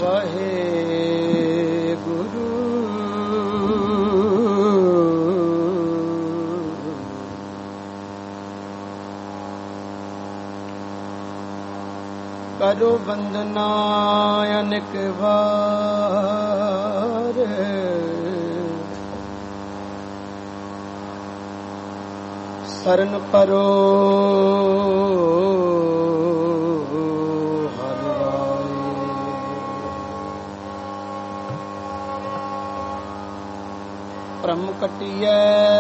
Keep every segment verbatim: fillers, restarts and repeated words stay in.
वाहे गुरु करो वंदना अनेक बार शरण परो प्रम कटिए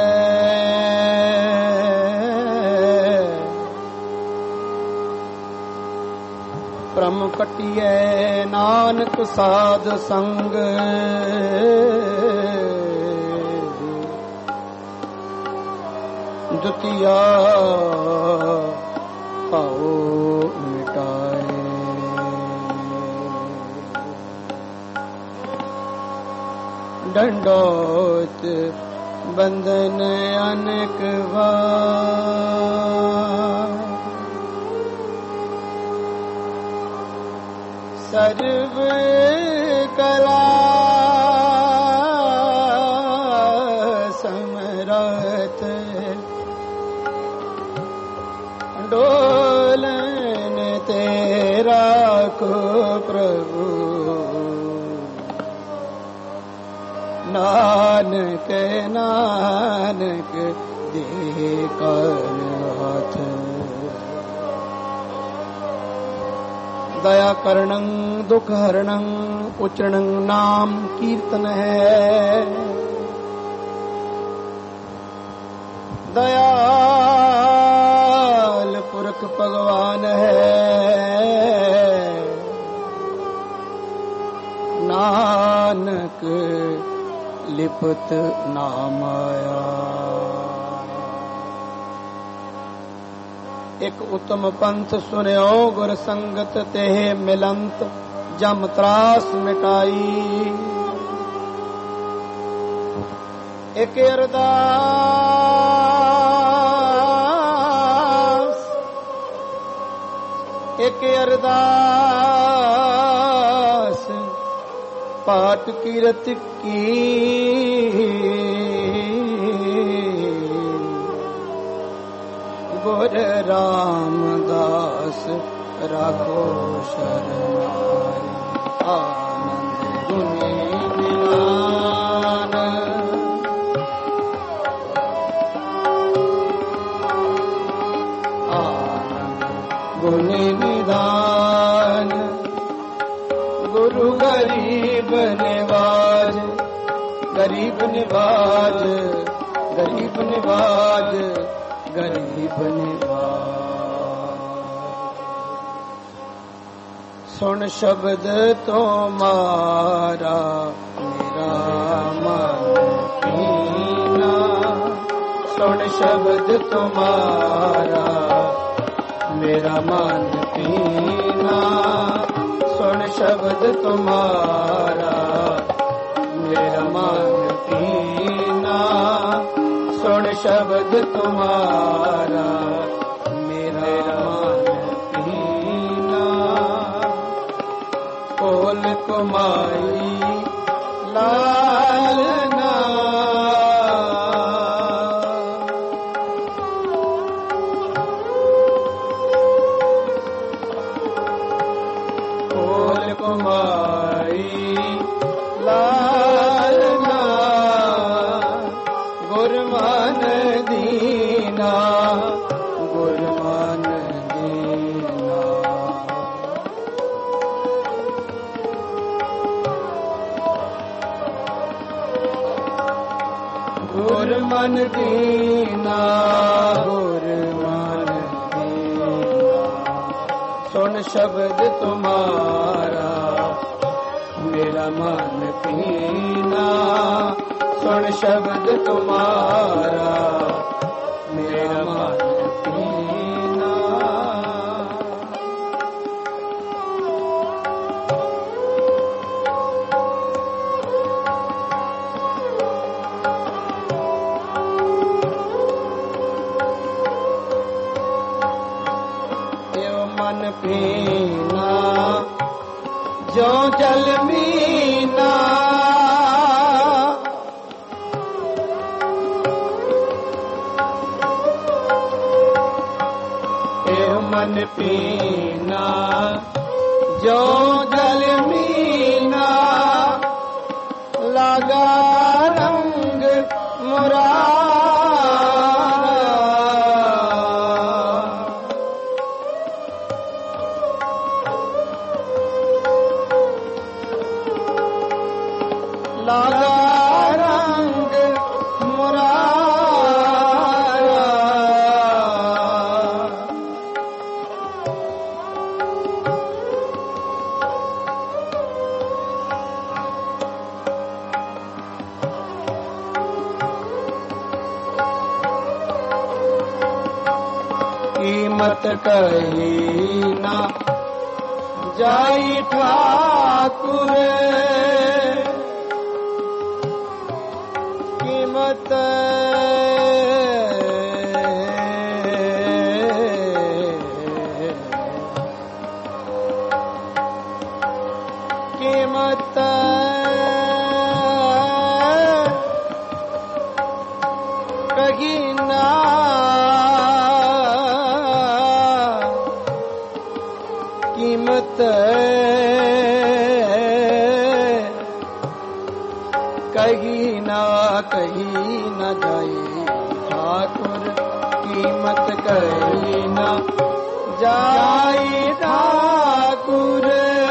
प्रम कटिए नानक साध संग दुतिया पाओ मिटाए दंडोत बंधन अनेक बार सर्व कला समरथ डोलन तेरा को प्रभु नानक नानक दे कर हाथ दया करणं दुख हरणं उच्चरणं नाम कीर्तन है दयाल पुरख भगवान है नानक लिपत नाम आया। एक उत्तम पंथ सुन्यो गुर संगत तेह मिलंत जम त्रास मिटाई एक अरदास एक अरदास पाठ कीरत की गुर रामदास राखो शरणाई आनंद गुने निधान आनंद गुने निधान गुरु गरीब निवाज गरीब निवाज गरीब निवाज गरीब निवाज सुन शब्द तुम्हारा मेरा मन पीना सुन शब्द तुम्हारा मेरा मन पीना सुन शब्द तुम्हारा मेरा मन पीना सुन शब्द तुम्हारा मेरा मन पीना कोल कुमाई लालना कोल कुमाई लालना गुरमान दीना गुरमान दीना गुरमान दीना गुरमान दीना सुन शब्द तुम्हारा मेरा मन पीना सुन शब्द तुम्हारा मेरा मन पीना जो जल मीना एह मन पीना जो जल मीना लगा रंग मुरारा लगा रंग मुरारा कीमत कही ना जाई ठाकुर कीमत कीमत कही ना कीमत कही ना कही न जाई ठाकुर कीमत कही न जाई ठाकुर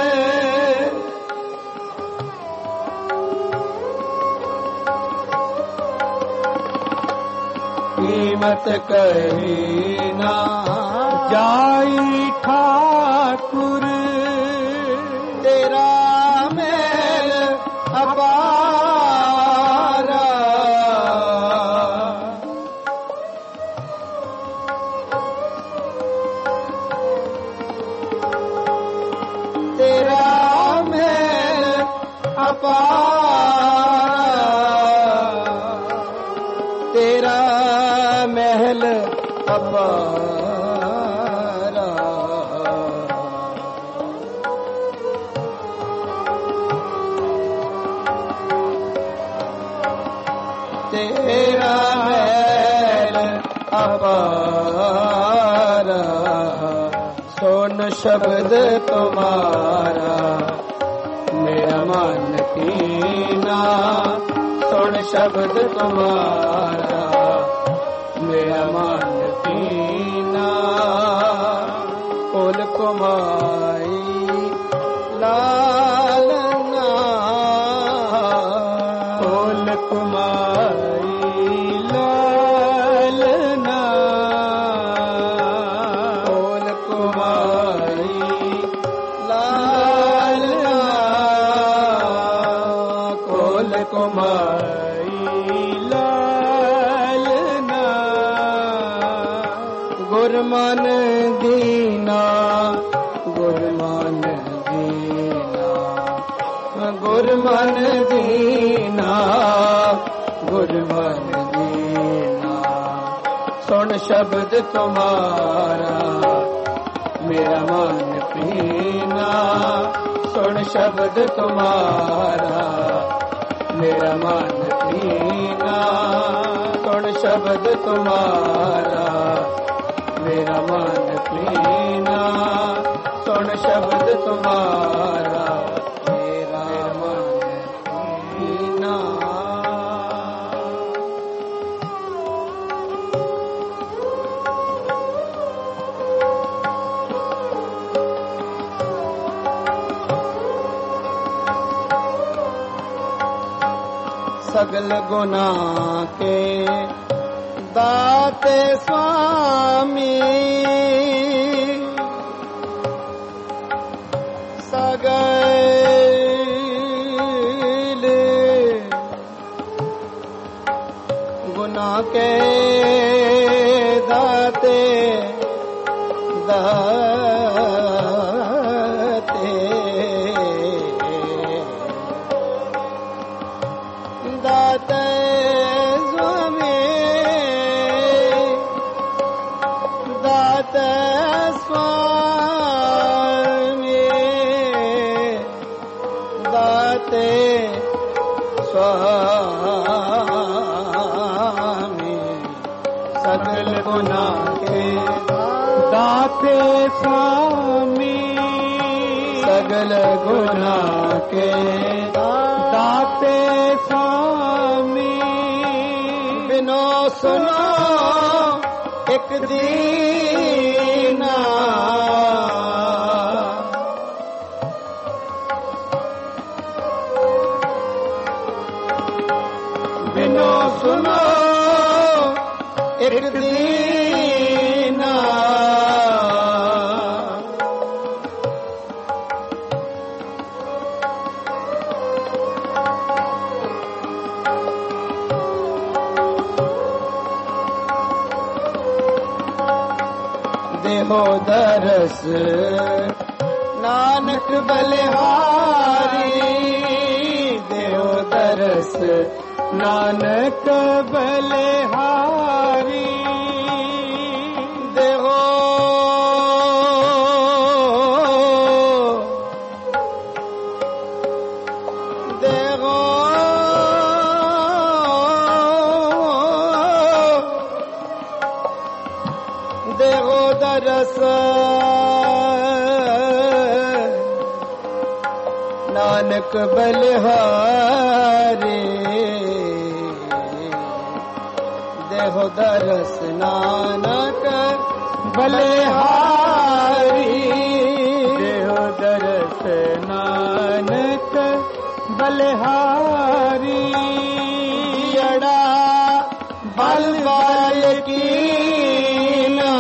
कीमत कही न जाई ठाकुर तेरा मेल अपारा तेरा मेल अपारा तेरा महल अपारा तेरा महल अपारा सुन शब्द तुम्हारा मेरा मन कीना सुन शब्द तुम्हारा मेरा मन कीना कुल कुमाई लालना कुल कुमाई लालना कुल कुमाई लालना कुल कुमाई लालना गुरमन दीना गुरमन दीना गुरमन दीना गुरमन दीना सुन शब्द तुम्हारा मेरा मन पीना सुन शब्द तुम्हारा मेरा मन पीना सुन शब्द तुम्हारा मेरा मन पीना सुन शब्द तुम्हारा मेरा मन पीना सगल गुनाह के दाते स्वामी सगल गुनाह के दाते दाते दाते स्वामी दाते स्वामी गुना के दाते स्वामी, सगल गुना के दाते स्वामी। बिनो सुनो एक दीना, बिनो सुनो एक दीना। देहो दरस नानक बलिहारी, देहो दरस नानक बलिहारी। देहो देहो देहो दरस नानक बलिहारी, देहो दरस नानक बलिहारी, देहो दरस नानक बलिहारी। जड़ा बल बाल की ना,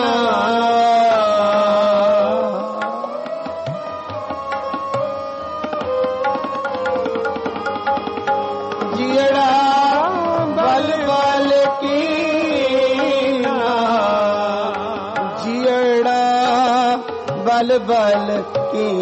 जियड़ा बल बाल की ना, जियड़ा बल बल की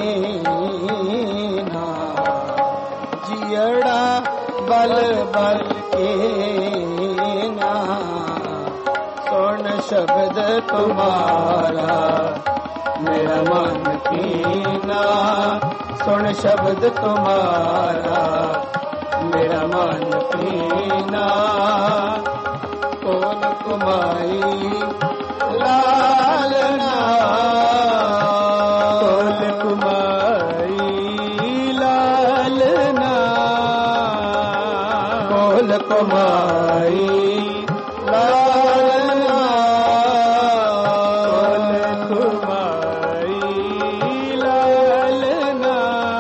ना, जियड़ा बल बल की ना। सुन शब्द तुम्हारा मेरा मन कीना, सुन शब्द तुम्हारा मेरा मन कीना। कौन कुमाई लालना, कौन कुमाई लालना, कौन कुमाई लालना, कौन कुमाई लालना।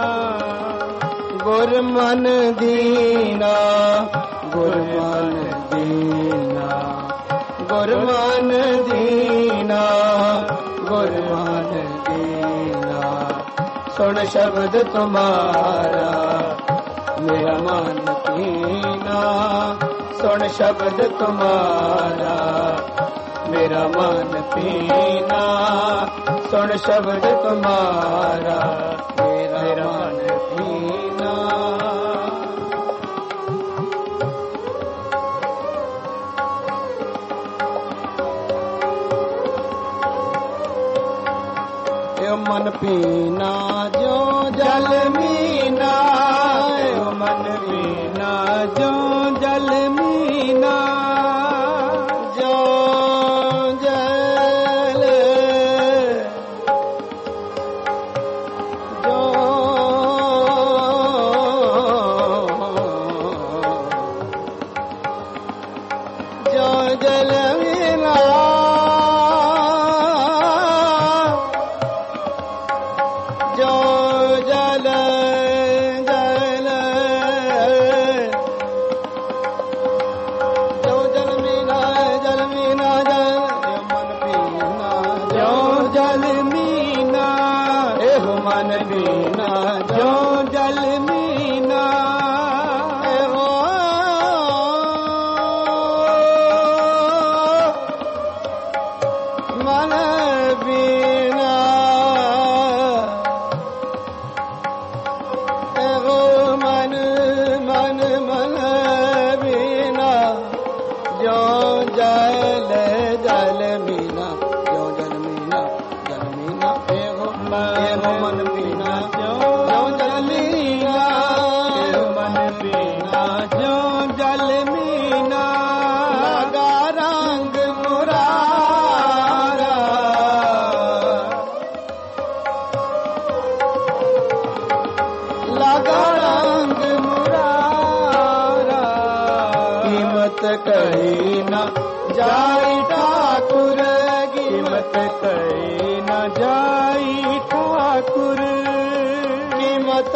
गुर मन दीना, गुर मन दीना, गुर मन दीना, गुर मन दीना। सुन शब्द तुम्हारा मेरा मन कीना, सुन शब्द तुम्हारा मेरा मन पीना, सुन शब्द तुम्हारा मेरा मन पीना। मन पीना जो जल मीना, मन पीना जो जल मीना, जो जल जो जो जल मीना, जो जल जल जो जल मीना, जल मीना जल मन पीना, जो जल मीना, एहो मन पीना, जो जल मीना, एहो मन पीना, मन मन मन बीना। जो जल जल मीना, जो जल मीना, जल मीना, एहो एहो मन पीना, जो जल मीना, एहो मन पीना, जो जल मीना। लगा रंग मुरा कीमत कही न जाई ठाकुर, कीमत कही न जाई ठाकुर, कीमत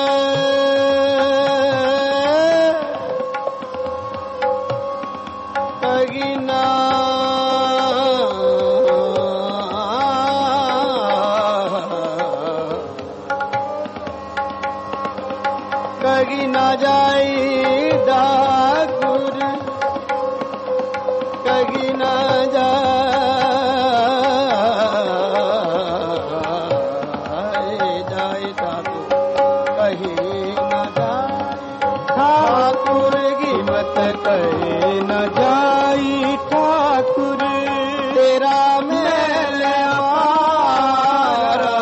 कही न कही न जाई ठाकुर, कही न जाए जाए ठाकुर, कही न जाए ठाकुर, कीमत कही न जाई ठाकुर, तेरा मेल अपारा,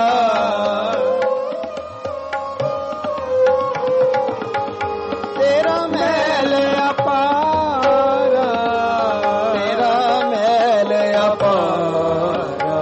तेरा मेल अपारा, तेरा मेल अपारा,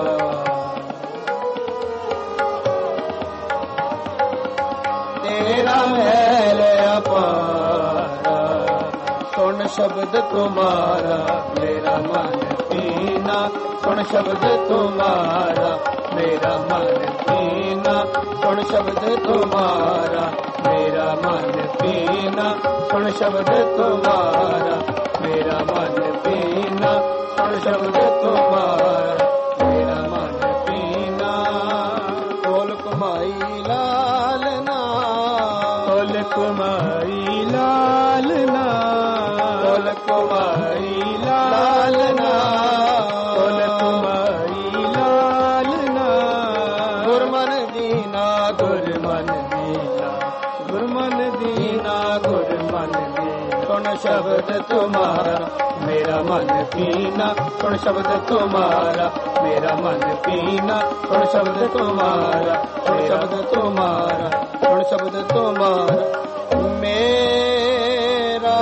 तेरा मेल अपारा, सुन शब्द तुम्हारा मेरा मन पीना, सुन शब्द तुम्हारा मेरा मन पीना, सुन शब्द तुम्हारा मेरा मन पीना, सुन शब्द तुम्हारा मेरा मन पीना, सुन शब्द तुम्हारा मेरा मन पीना, ढोल कुमाई लाल ना, ढोल कुमाई लाल ना, ढोल कुमाई लाल ना, ढोल कुमाई लाल ना, गुरमन दीना गुरमन दीना, गुरमन दीना गुरमन दीना, सुन शब्द तुम्हारा मेरा मन पीना, सुन शब्द तुम्हारा मेरा मन पीना, सुन शब्द तुम्हारा, सुन शब्द तुम्हारा, सुन शब्द तुम्हारा मेरा,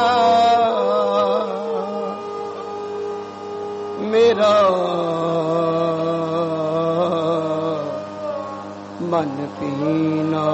मेरा मन पीना।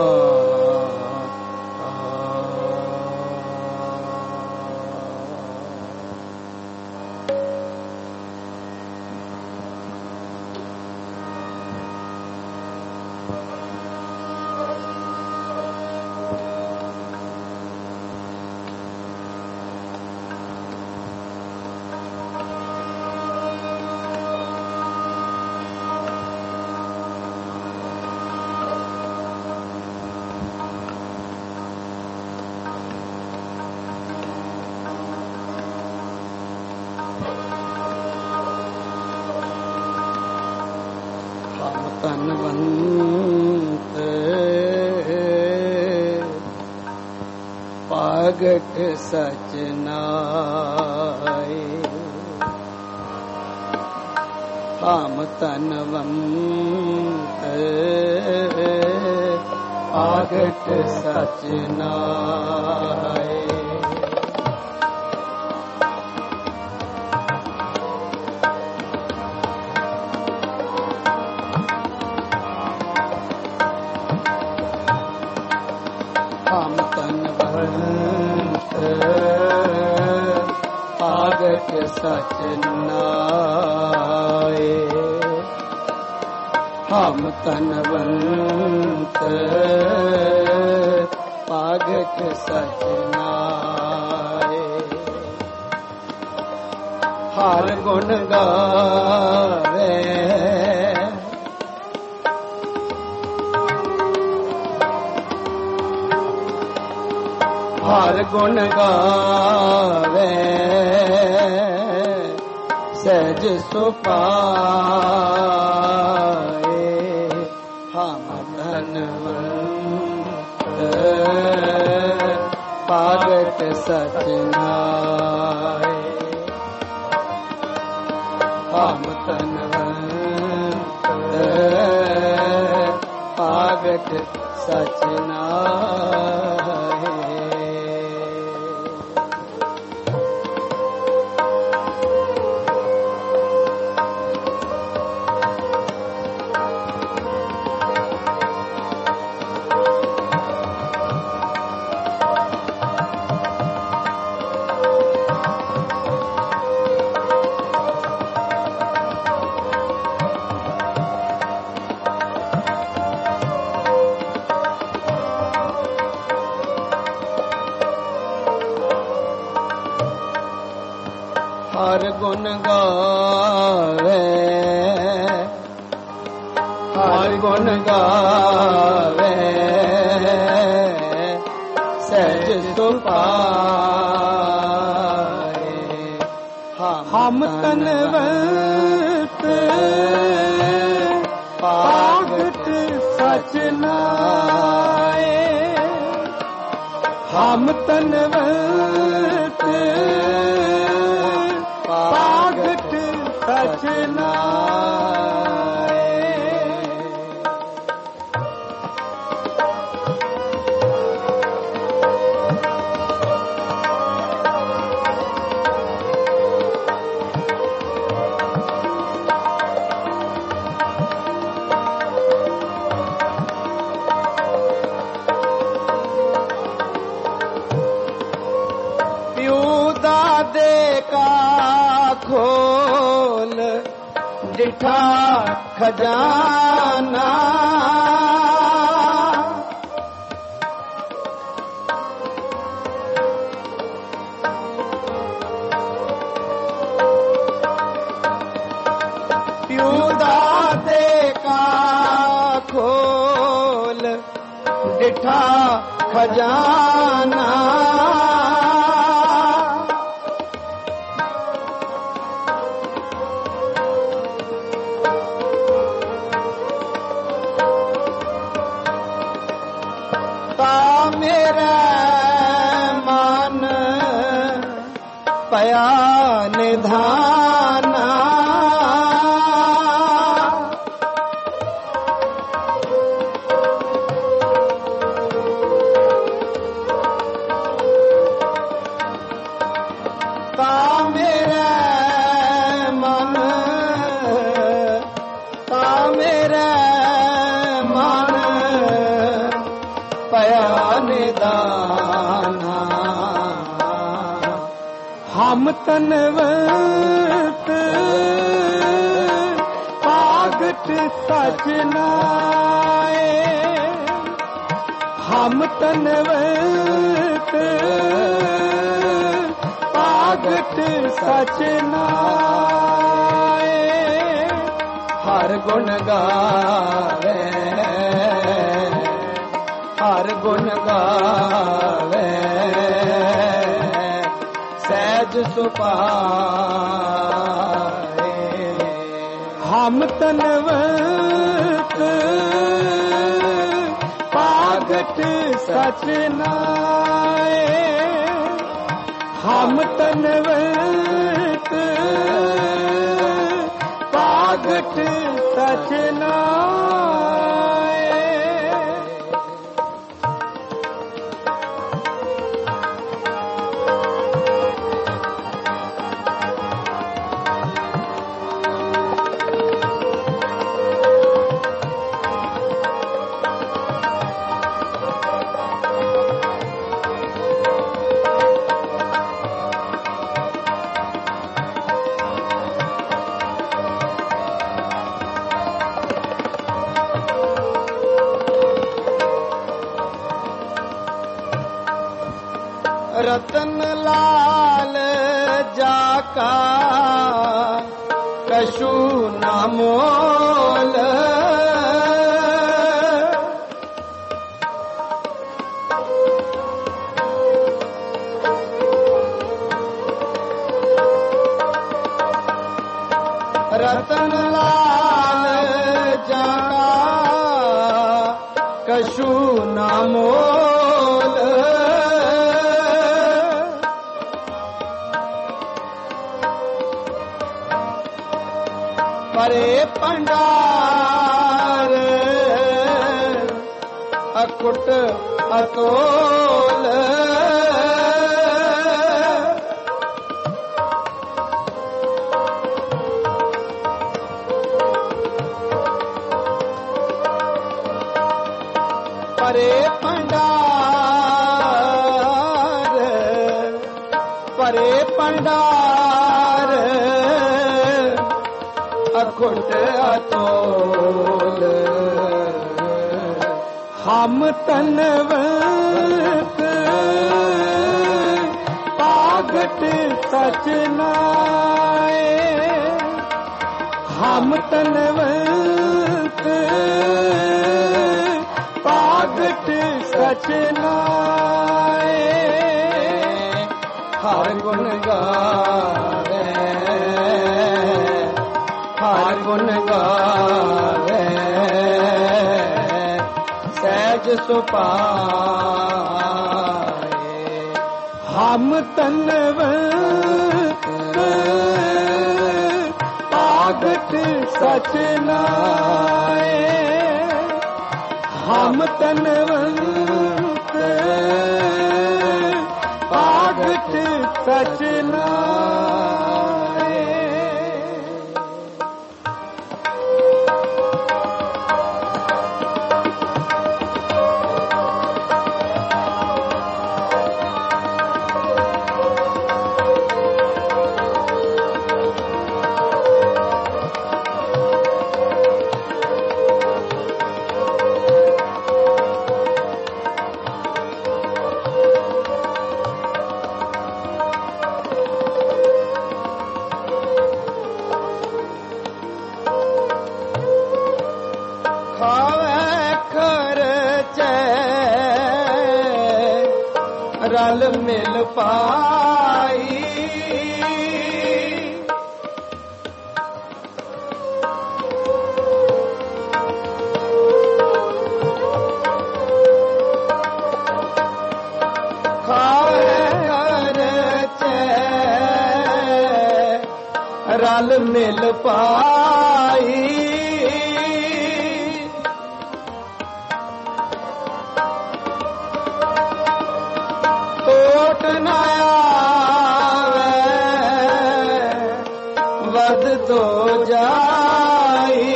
धनवंत पागट सचनाए, हम धनवंत पागट सचनाए, पागट सचनाए, हम तनवंत पागट सचनाए, हर गुण गावे हर गुण गावे, सहज सुपाए, हम धनवंत पागट सचनाए, हम धनवंत पागट सचनाए। ਹਰ ਗੁਣ ਗਾਵੇ ਹਰ ਗੁਣ ਗਾਵੇ ਸਹਿਜ ਸੁਭਾਏ ਹਮ ਤਨਵੰਤ ਪਾਗਟ ਸਚ ਨਾਏ ਹਮ ਤਨਵੰਤ ਪਾਗਟ ਸਚ ਨਾਏ ਦੇ ਕਾ ਖੋਲ ਡਿਠਾ ਖਜ਼ਾਨਾ ਪਿਉ ਦਾ ਦੇ ਕਾ ਖੋਲ ਡਿਠਾ ਖਜ਼ਾਨਾ ਪਿਆ ਨਿਧਾਨਾ ਤਾ ਮੇਰੇ ਮਨ ਤਾ ਮੇਰੇ ਮਨ ਪਿਆ ਨਿਧਾਨਾ ਹਮ ਤਨਵੰਤ ਪਾਗਟ ਸਚ ਨਾਏ ਹਮ ਤਨਵੰਤ ਪਾਗਟ ਸਚ ਨਾਏ ਹਰ ਗੁਣ ਗਾਵੇ ਹਰ ਗੁਣ ਗਾਵੇ ਸਹਿਜ ਸੁਭਾਏ ਹਮ ਤਨਵੰਤ ਪਾਗਟ ਸਚ ਨਾਏ ਹਮ ਤਨਵੰਤ ਪਾਗਟ ਸਚ ਨਾਏ रतन लाल जाका कशु न मोल रतन लाल जाका कशु न मोल परे पंडार अकुट अतोल परे पंडार परे पंडार अखुट अतोल हम तनवंत पाग पागट सच नाए हम तनवंत पागट सच नाए हर गुण गावे हर गुण गावे सहज सुपाए हम तनवंत पागट सच नाए हम तनवंत पागट सच नाए रल मिल पाई खाए खर्चे रल मिल पाई न आवे वध तो जाई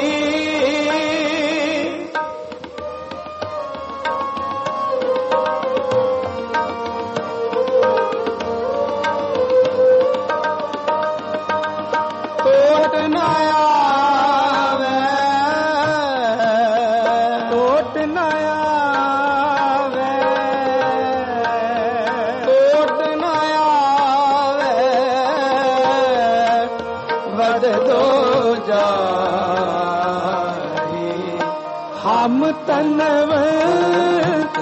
टोट न आवे टोट न हम तनवंत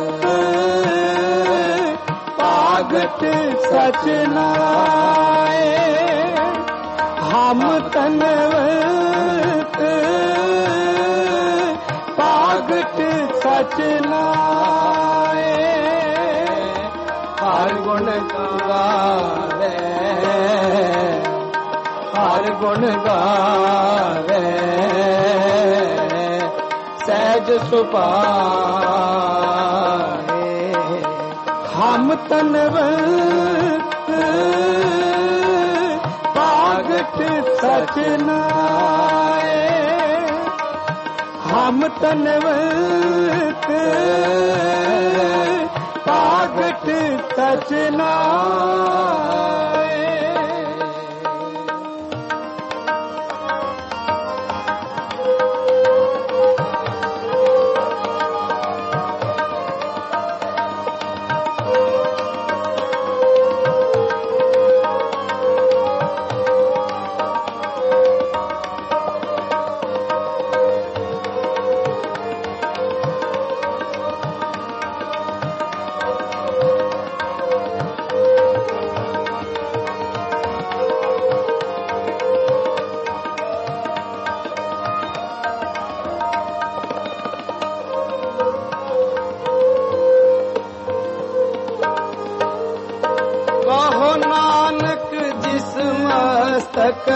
पागट सच नाए हम तनवंत पागट सच नाए हर गुण गावे हर गुण गावे सहज सुपाए हम तनवंत पागट सच नाए हम तनवंत पागट सच नाए मस्तक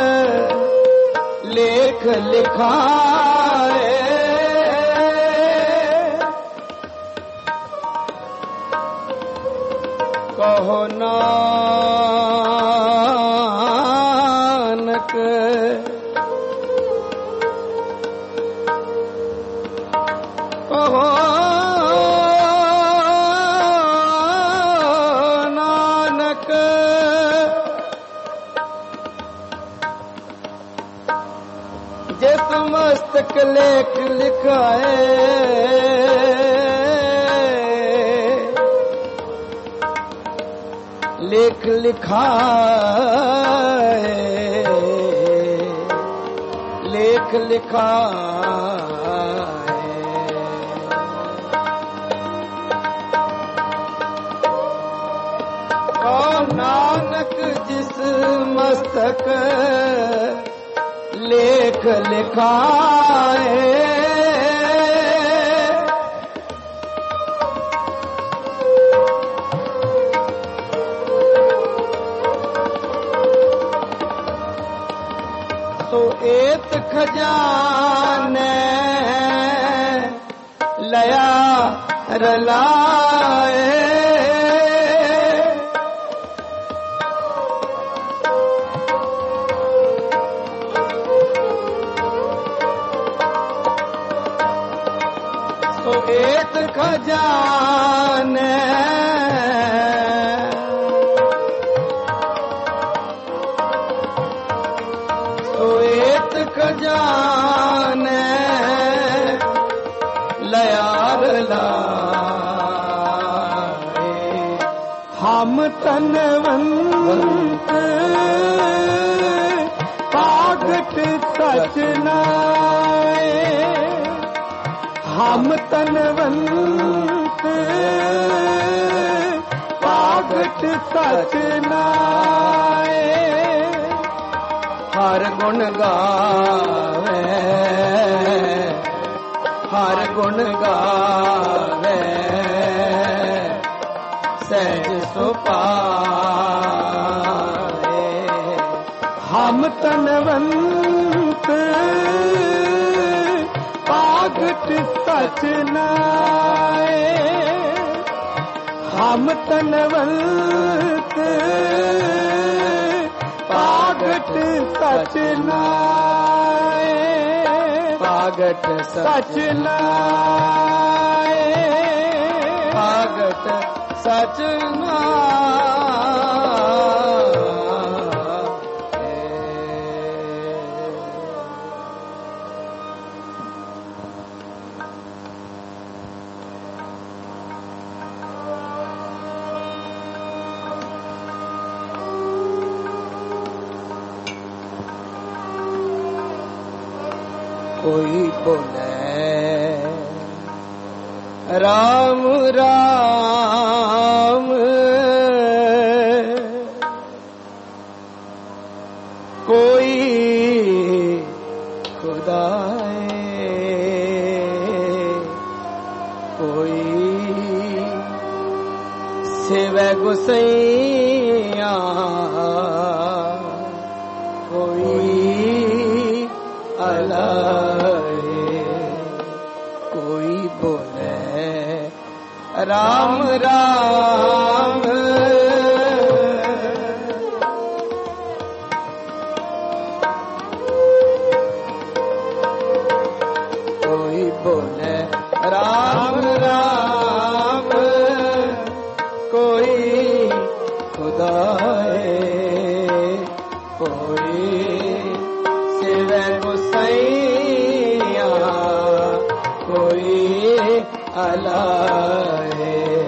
लेख लिखाए कहो नानक कहो जिस मस्तक लेख लिखाए लेख लिखाए, लेख लिखाए। नानक जिस मस्तक लेख लिखाए, सो एत खजाने लया रलाए। एक खजाने तो एक खजाने लयार लाए। हम तनवंत पागट सच नाए, हम तनवंत पागट सच नाए। हर गुण गावे, हर गुण गावे, सहज सुपाए। हम तनवंत पागट सच नाए, हम तनवंत पागट सच नाए। पागट सच नाए, पागट सच कोई बोले राम राम, कोई खुदाए, कोई सिवै गुसैया, कोई अलाए। कोई बोले राम राम, कोई बोले राम राम, कोई खुदाए, कोई सिवै गुसैया, कोई अलाए।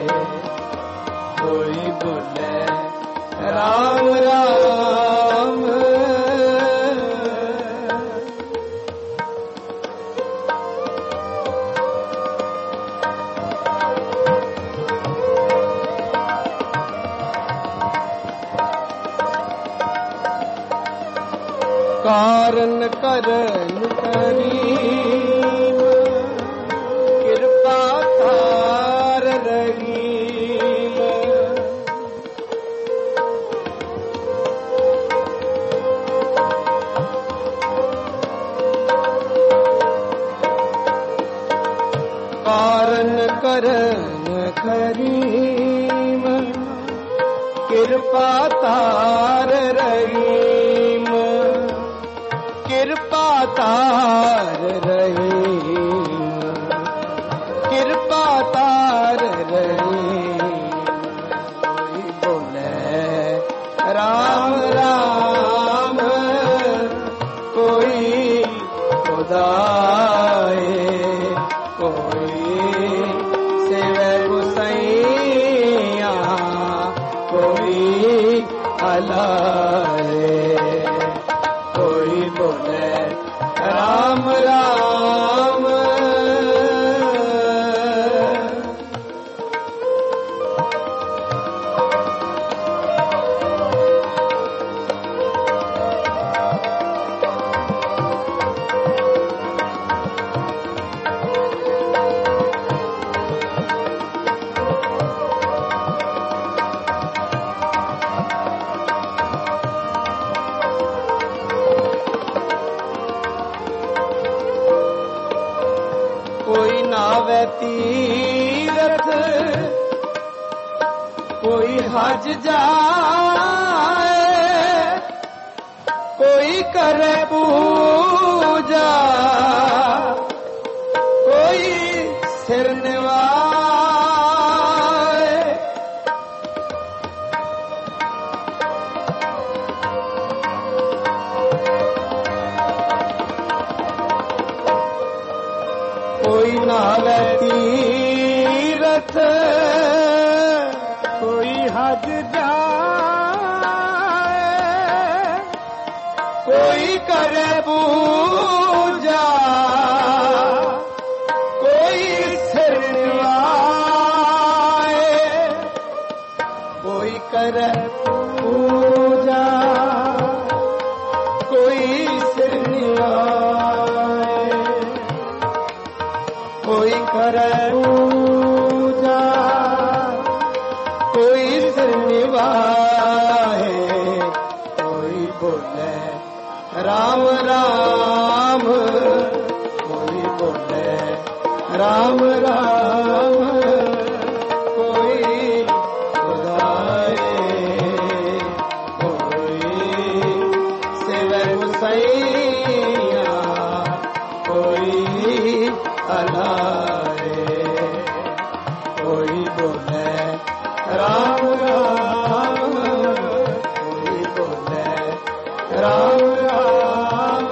कोई बोले राम राम, कारण करन करीम, कृपा तार रहीम। कारण करन करीम, कृपा तार रहीम, कृपा तार रहीम, कृपा तार रहीम। कोई बोले राम राम, कोई खुदाए, कोई सिवै गुसैया, कोई कोई नावे तीरथ कोई हज जाए कोई करे पूजा कोई सिर निवाए कोई नावे तीरथ कोई हज जाए कोई करे पूजा कोई सिर निवाए कोई करे पूजा कोई सिर निवाए कोई करे पूजा कोई सिर निवाए कोई बोले राम राम कोई बोले राम राम कोई खुदाए कोई सिवे गुसैया कोई अलाए कोई बोले राम राम कोई बोले राम राम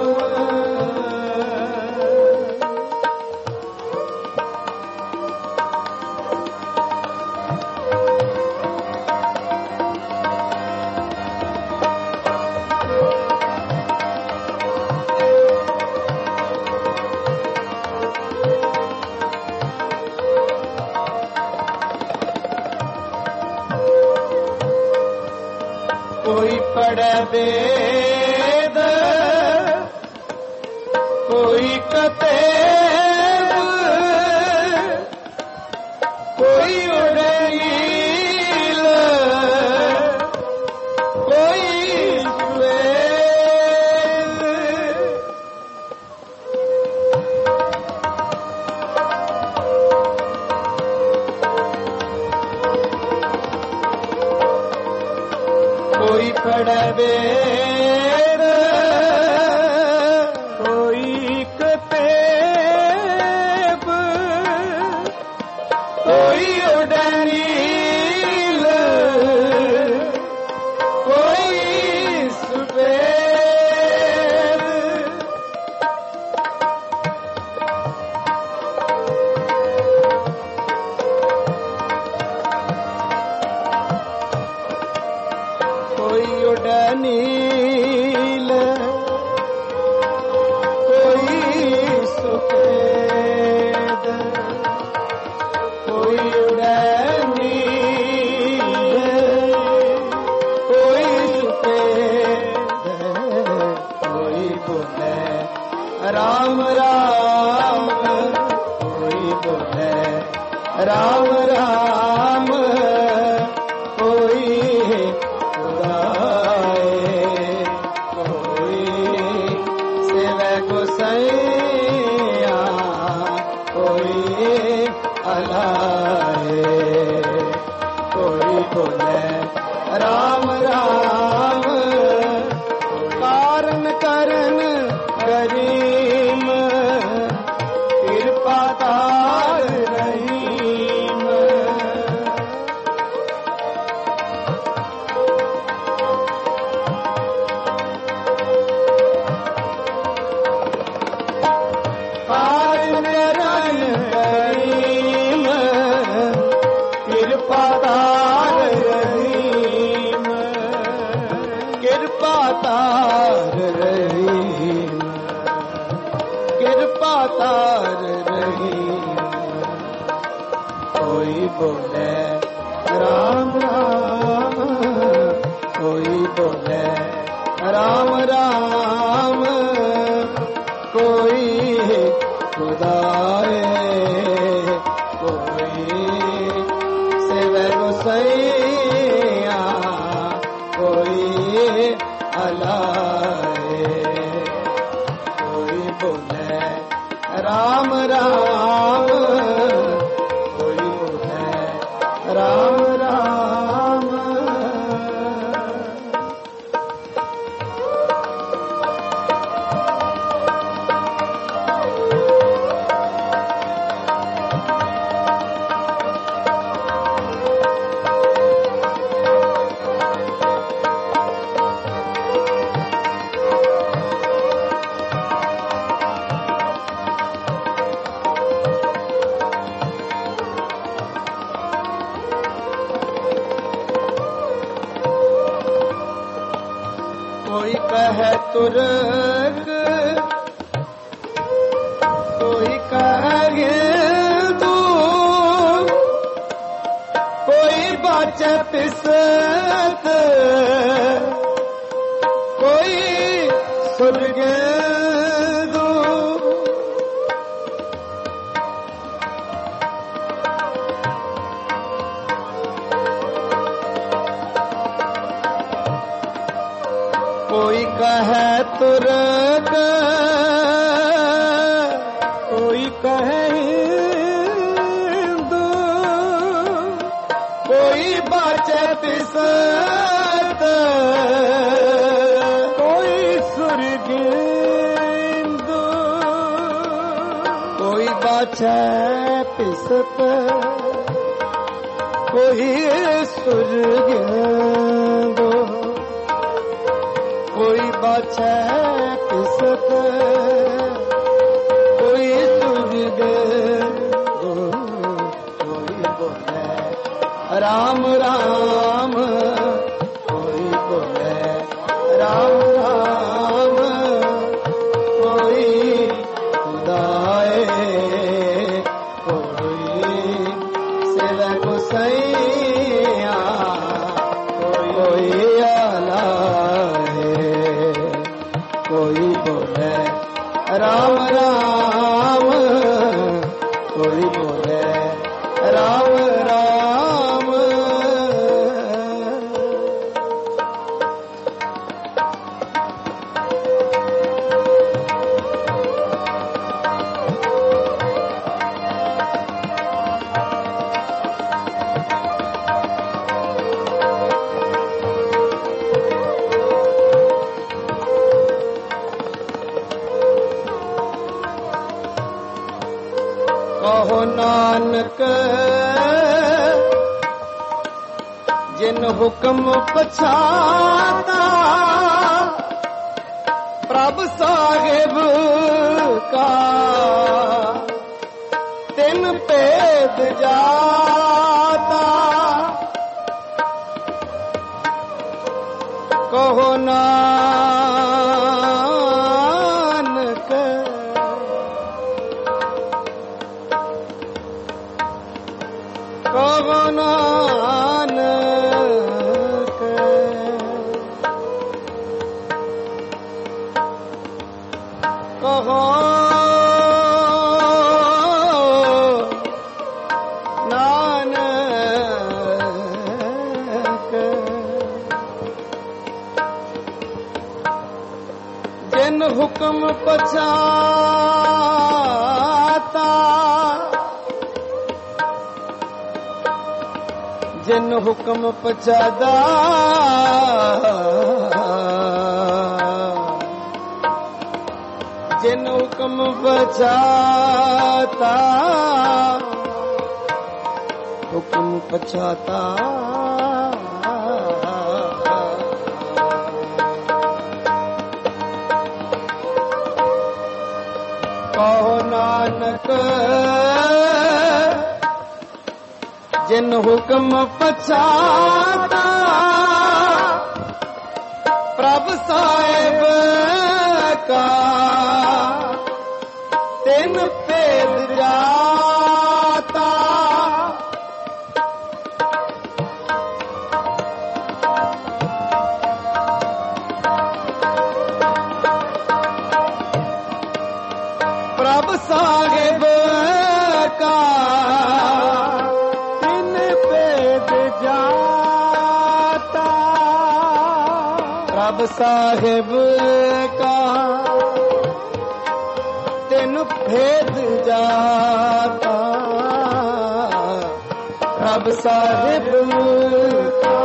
कोई पढ़े वेद कोई कतेब कोई उड़े नील कोई श्वेत कोई पढ़े वेद कोई कतेब कोई उड़े नील कोई सफेद कोई उड़े नील कोई सफेद कोई उड़े नील कोई सफेद कोई बोले राम राम कोई बोले राम राम कोई गोसैया कोई अलाए कोई बोले राम राम कारण करन करीम कृपा तार रहीम तार रहीम कृपा तार रहीम कोई बोले राम राम कोई बोले राम राम कोई खुदाए कोई सिवे गोसैया कोई अलाए कोई बोले राम राम कहे तुरक कोई कहे तू कोई बाचे पिसत कोई सुरगे कोई कहे तुरक कोई कहे हिंदू कोई बाचे पिसत कोई सुर्ग हिंदू कोई बाचे पिसत कोई सुर्ग हिंदू कोई बाछे पिसत कोई सुर्ग कोई बोले राम राम कोई बोले राम राम कोई खुदाए कोई सेवा को सैया कोई आला कोई बोले राम राम कोई बोले राम राम कहो नानक जिन हुक्म पछाता प्रभु साहिब का तिन भेद जाता कहो नानक कहो नानक कहो नानक जिन हुक्म पछाता जिन हुक्म पछादा जिन हुक्म पछाता हुक्म पछाता कहो नानक जिन हुक्म पछाता प्रभु साहिब का तिन भेद जाता प्रभु साहिब का प्रभु साहिब का तिन भेद जाता प्रभु साहिब का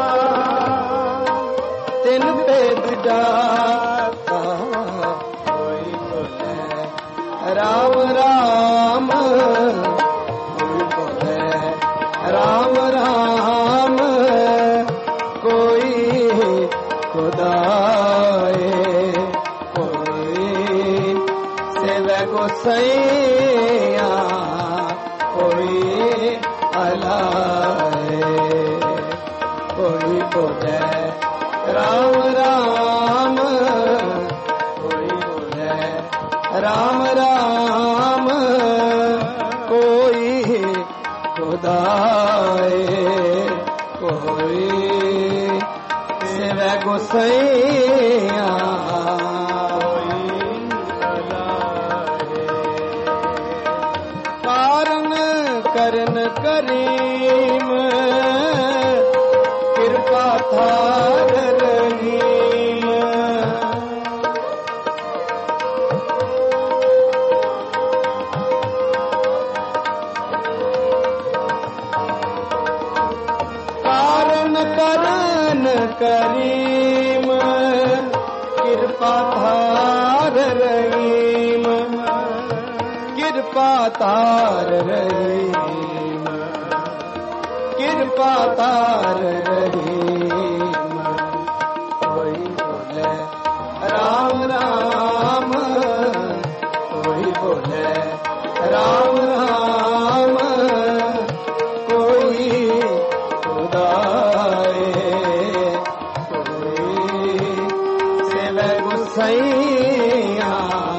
तिन भेद जाता कोई बोले राम राम कोई बोले राम राम कोई खुदाए कोई सेवा को सैया कोई अलाए कोई बोले राम राम राम राम कोई खुदाए कोई सिवा गोसैया कारण करन करीम कृपा थार रहीम कारण करन करीम कृपा थार रहीम कृपा तार रहीम कृपा तार रहीम कोई बोले राम राम कोई बोले राम राम कोई खुदाए कोई सेवा गुसैया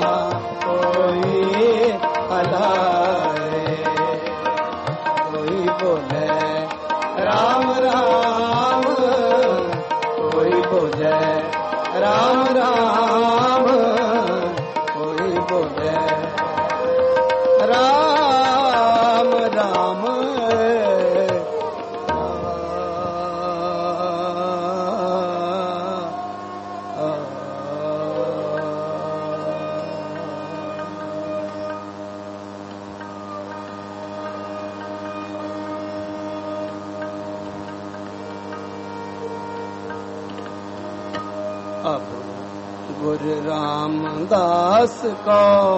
कोई अलाए कोई बोले राम राम कोई बोले राम राम कोई बोले राम राम अब गुरु रामदास को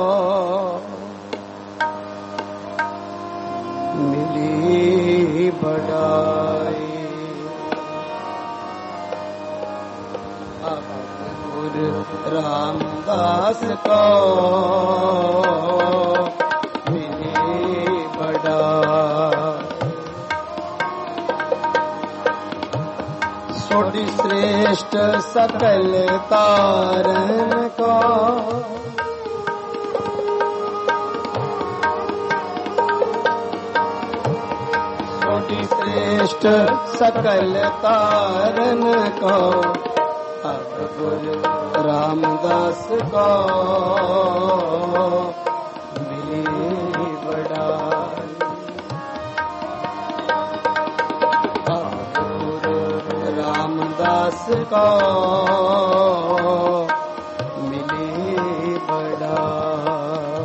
मिली बड़ाई अब गुरु रामदास को मिली बड़ाई सोडी श्रेष्ठ सकल तारन को सोडी श्रेष्ठ सकल तारन को अब गुरु रामदास को मिली बड़ाई रामदास को मिली बड़ाई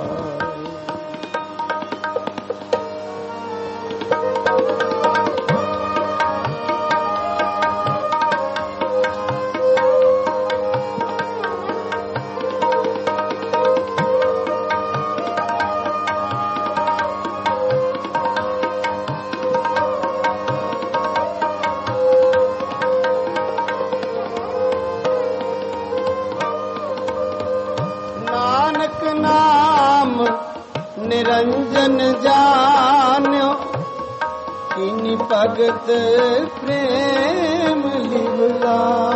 निरंजन जान्यो किनी भगत प्रेम लिवला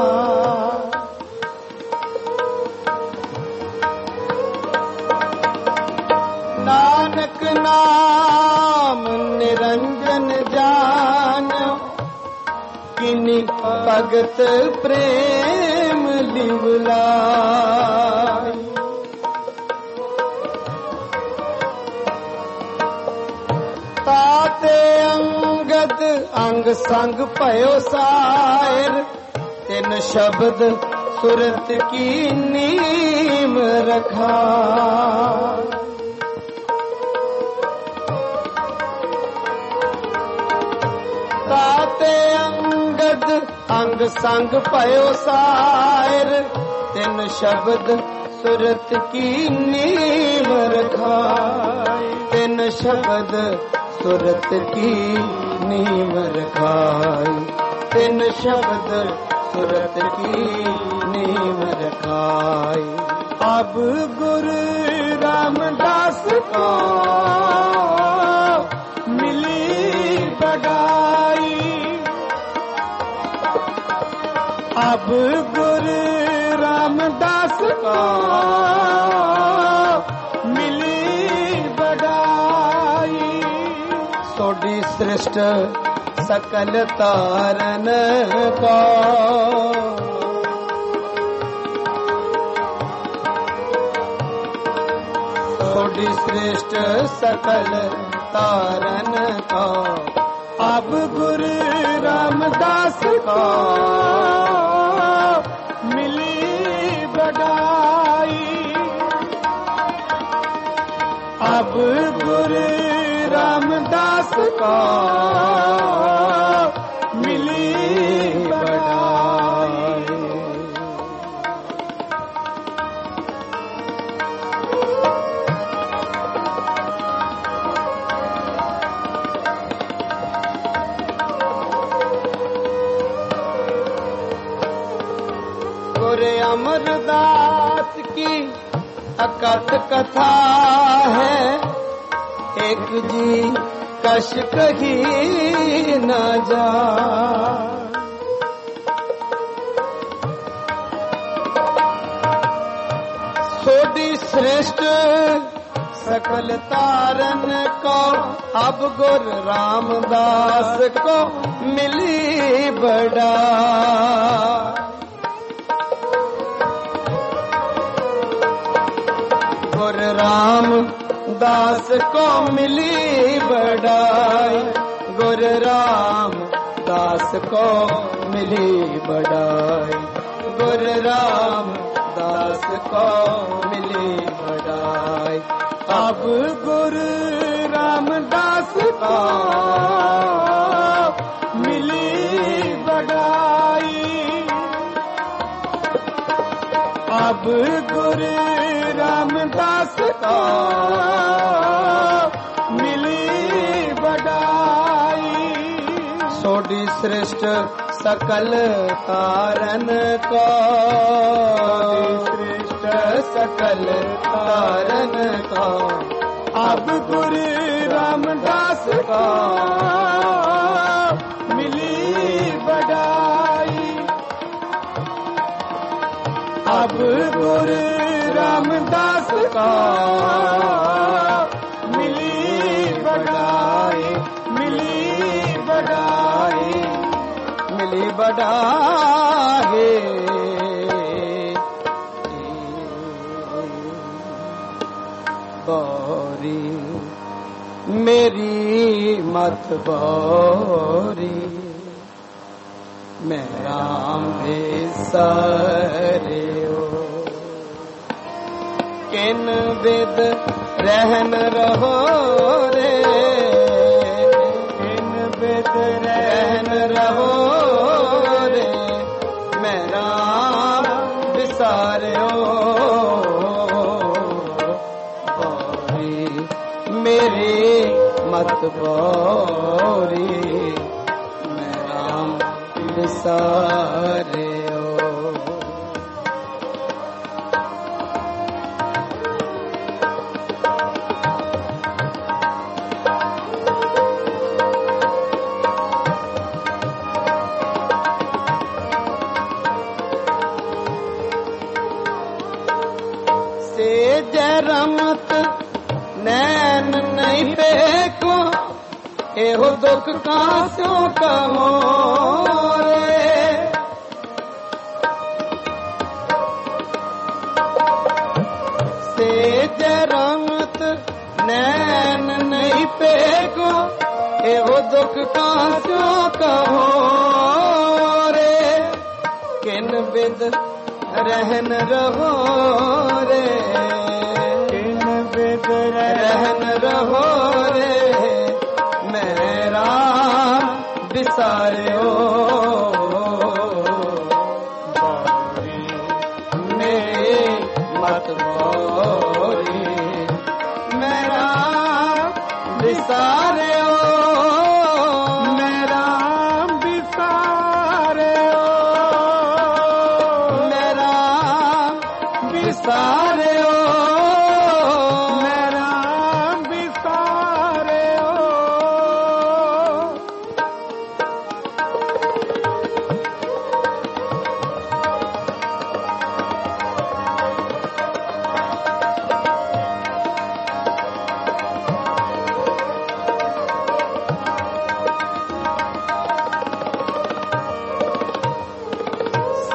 नानक नाम निरंजन जान्यो किनी भगत प्रेम लिवला ताते अंगद अंग संग भयो सायर तिन शब्द सुरत की नीम रखा ताते अंगद अंग संग भयो सायर तिन शब्द सुरत की नीम रखा तिन शब्द सुरत की नीम रखाई तिन शब्द सुरत की नीम रखाई अब गुरु रामदास को मिली बड़ाई अब गुरु रामदास को श्रेष्ठ सकल तारन का। सोडी श्रेष्ठ सकल तारन का, अब गुरु रामदास का मिली बड़ाई। अब गुरु रामदास का मिली बड़ाई। गुरु अमरदास की अकथ कथा है, एक जी कश कही न जा। सोडी श्रेष्ठ सकल तारन को, अब गुरु रामदास को मिली बड़ा। गुरु रामदास को मिली बड़ाई। गुरु रामदास को मिली बड़ाई। गुरु रामदास को मिली बड़ाई। अब गुरु रामदास को मिली बड़ाई। अब गुरु रामदास का मिली बड़ाई। सोडी श्रेष्ठ सकल तारन को, श्रेष्ठ सकल तारन का, अब गुरु रामदास का मिली बड़ाई। अब गुरु रामदास का मिली बड़ाई। मिली बड़ाई। मिली बड़ाई। बोरी मेरी मत बोरी, मैं राम बिसारे हो। किन विद रहन रहो रे, किन विद रहन रहो रे, मैं राम बिसारियो। बोरी मेरी मत बोरी, मैं राम बिसारियो। रमत नैन नहीं फेंको, एहो दुख कास्यों कहो रे। सेज रमत नैन नहीं फेंको, एहो दुख कास्यों कहो रे। किन बिद रहन रहो रे, रहन रहो रे, मेरा बिसारियो। मेरी मत बोरी, मेरा बिसारियो। मेरा बिसारियो। मेरा बिसारियो।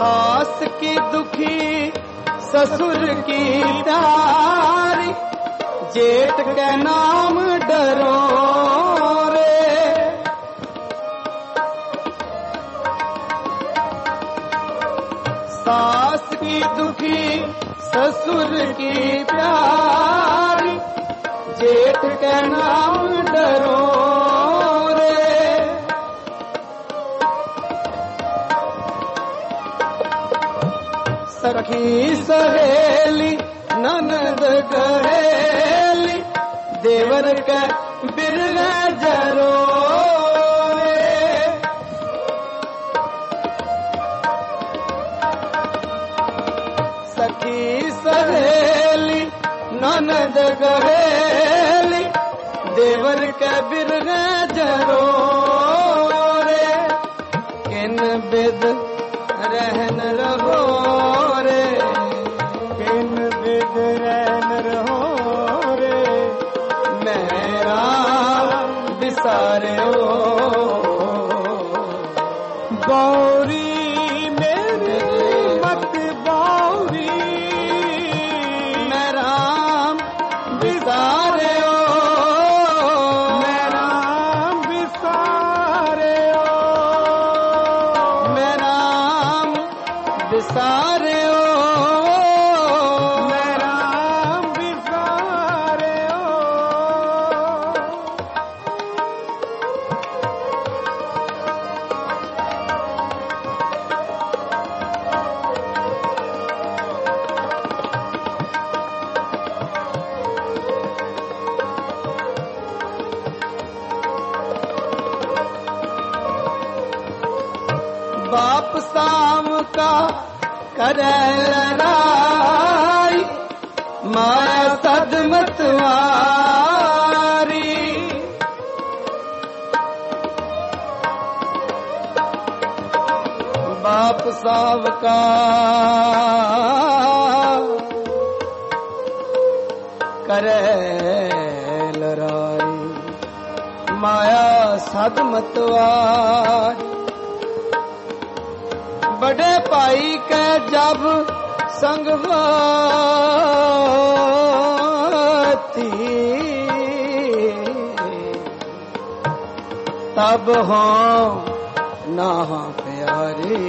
सास की दुखी ससुर की प्यारी, जेठ के नाम डरो रे। सास की दुखी ससुर की प्यारी, जेठ के नाम डरो रे। सखी सहेली ननद गहेली, देवर के बिरह जरो रे। सखी सहेली ननद गहेली, देवर के बिरह जरो रे। किन बिद रहन रहो रे, किन बिद रहन रहो रे। मेरा बिसारो गौरी मेरी मत गौरी, मैं राम बिसारे मैं राम बिसारे मैं राम बिसारे मैं राम बिसारे। बाप साम का करे लड़ाई, माया सदमतवारी। बाप साव का करे लड़ाई, माया सदमतवारी। बड़े भाई के जब संगवाती, तब हो ना प्यारे।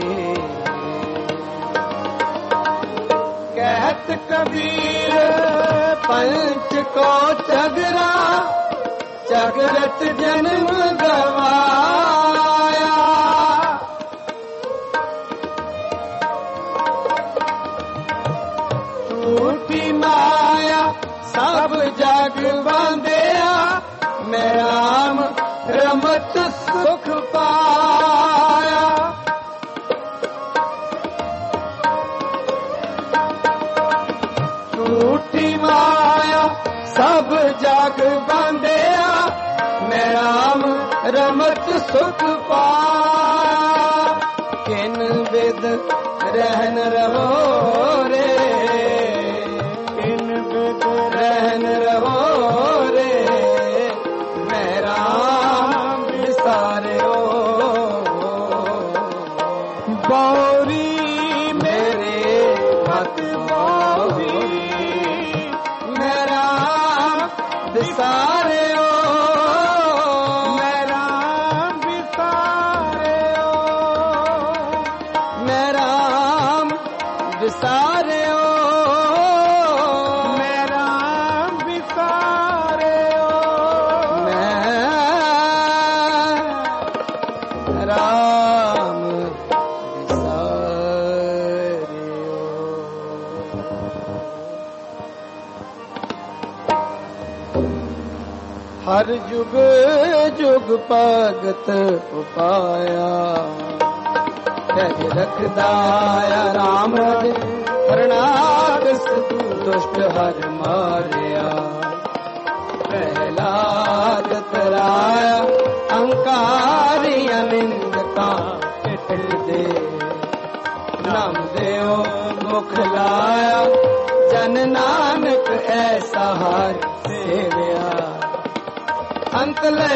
कहत कबीर पंच को चगरा, चगरत जन्म गवाया। झूठी माया सब जग बांधिया, मैं राम रमत सुख पाया। झूठी माया सब जग बांधिया, मैं राम रमत सुख पाया। किन विद रहन रहो रे, किन विद रहन रहो रे। मैं राम बिसारे गौरी मेरे मत गौरी, मैं राम बिसारे मैं राम बिसारे मैं राम बिसारे मैं राम बिसारे मैं राम हर जुग जुग भगत उपाया, रज रखदाया राम रज हरनागस दुष्ट हर मारिया। प्रहलाद तराया अहंकारी अनिंदका पिट दे, नाम देव मुख लाया जन नानक ऐसा हर सेविया। अंत ले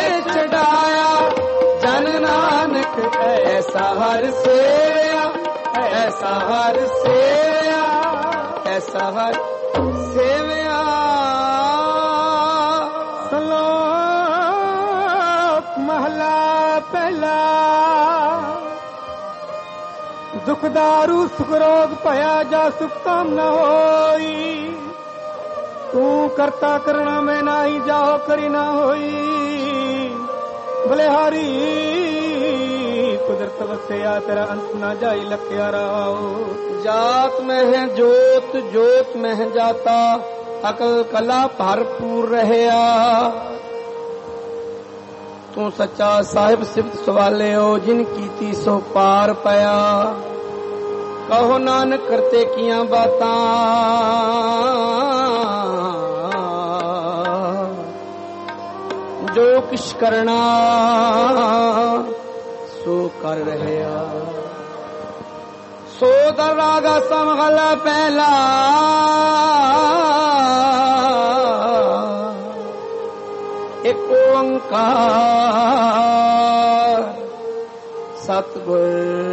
चढ़ाया जन नानक ऐसा हर सेविया। ਐਸਾ ਹਰ ਸੇਵਿਆ ਐਸਾ ਹਰ ਸੇਵਿਆ। ਸ਼ਲੋਕ ਮਹਲਾ ਪਹਿਲਾ। ਦੁਖ ਦਾਰੂ ਸੁਖ ਰੋਗ ਭਇਆ ਜਾ ਸੁਖ ਤਾਮ ਨ ਹੋਈ। ਤੂੰ ਕਰਤਾ ਕਰਣਾ ਮੈਂ ਨਾਹੀ ਜਾਓ ਕਰੀ ਨਾ ਹੋਈ। ਬਲਿਹਾਰੀ ਕੁਦਰਤ ਵਸਿਆ ਤੇਰਾ ਅੰਤ ਨਾ ਜਾਈ ਲਖਿਆ ਰਾਓ। ਜਾਤ में है जोत जोत में है जाता अकल कला भरपूर रहया। तू सच्चा साहिब सिफत सवाले हो जिन कीती सो पार पाया। कहो नानक करते किया बातां जो किश करना सो कर रहया। सो दरागा समगला पहला एक ओंकार सतगुर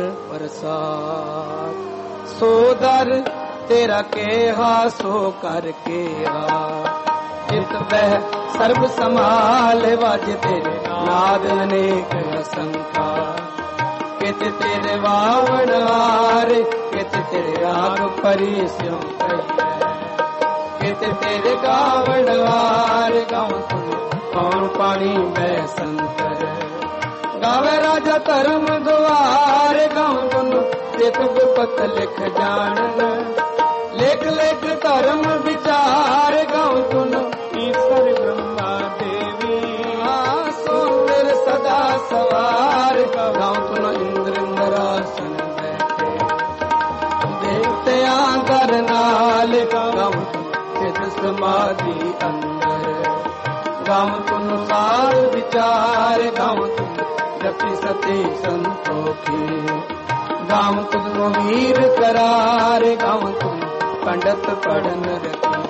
प्रसाद। सो दर तेरा केहा सो कर केहा। चित बह सर्व समाल वज तेरे नाद अनेक असंख्या। कित तेरे वावण हार कित तेरे राग परी स्यों कहिए। कित तेरे गावण हार गाँव तुम कौन पानी बै संतर। गावे राजा धर्म द्वार गाँव तुम चित गुपत लिख जान। लेख लेख धर्म विचार गाँव तुम ईश्वर ब्रह्मा देवी। सो तेरे सदा सवार गाँव तुम इंद्र इंद्रासन बैठे। देखते आंगर नाल गाँव चित समाधि अंदर। गाँव तुम सार विचार गाँव तुम जपि सती संतोखी। गाँव तुम वीर करार गाँव तुम पंडित पढ़न रखी।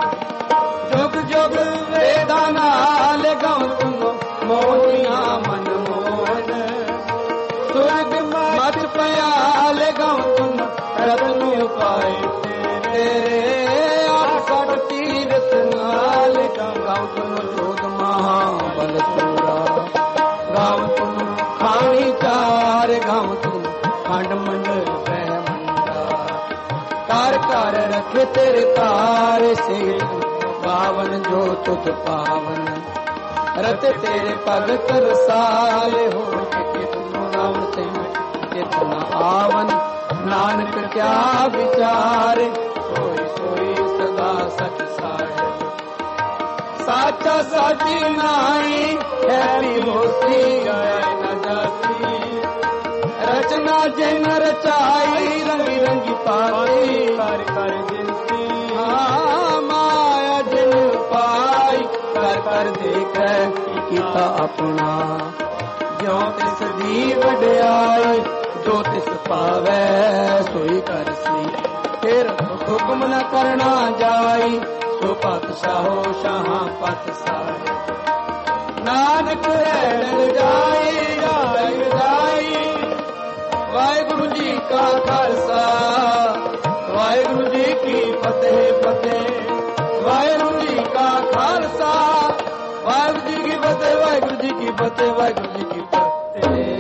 जुग जुग वेदा नाल गाँव तुम मोहिया मन मोहन। स्वर्ग मत पयाल गाँव तुम रत्न उपाय तेरे। आठ तीर्थ नाल गाँव तुम जोग महाबल सूरा। गाँव तुम खानी चार गाँव तुम खंड मंडल ब्रह्मंडा। कार कार रखे तेरे तारे से पावन जो तुझ पावन। रत तेरे पग तरसाले हो नाम से कितना आवन। नानक क्या विचार सोई सोई सदा सच साहे। साचा साची नाई है होती गाय न जाती। रचना जिन रचाई रंगी रंगी पाती। कर कर जिनसी माया जिन पाई कर कर देख किता अपना। जो तिस दी वड्याई जो तिस पावै सोई करसी। फिर हुक्म न करना जाई सो पातशाहो शाहां पातशाह। नानक रैण जाई जाई जाई। वाहिगुरु जी का खालसा वाहिगुरु जी की फतेह फतेह। वाहिगुरु जी का खालसा वाहिगुरु जी की फतेह वाहिगुरु जी की फतेह वाहिगुरु जी की फतेह।